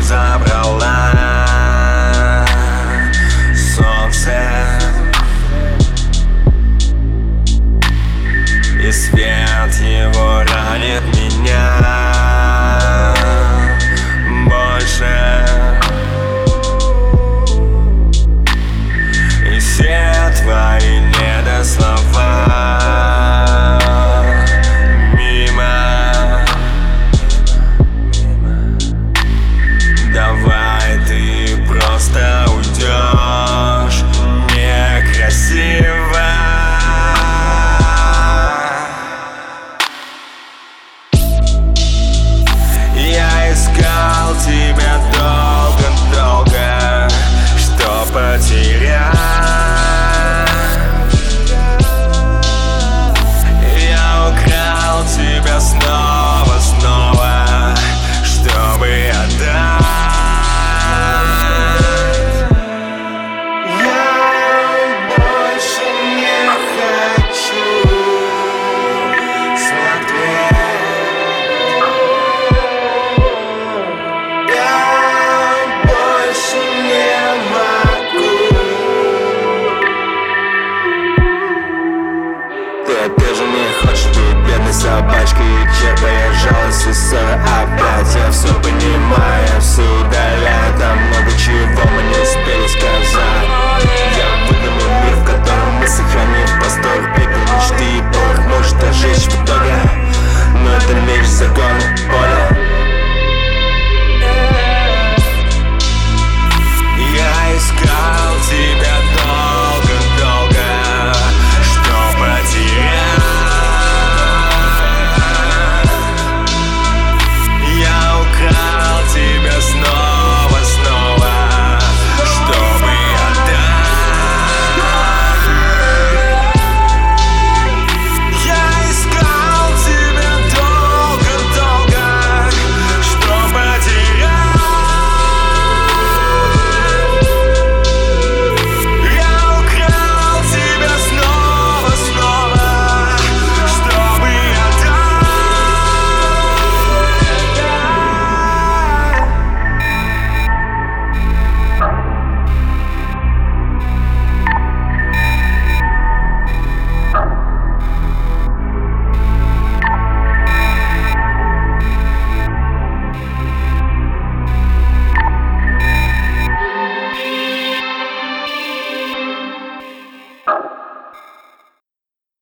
ты забрала солнце, и свет его ранит меня больше. И все твои недослова мимо. Давай ты просто уйдешь некрасиво. Я искал тебя долго-долго, что потерять. Я украл тебя снова, чтобы отдать. Я больше не хочу смотреть. Ты же не хочешь быть бедной собачкой, черпая жалость и ссоры опять. Я все понимаю, я все удаляю, там много чего мы не успели сказать. Я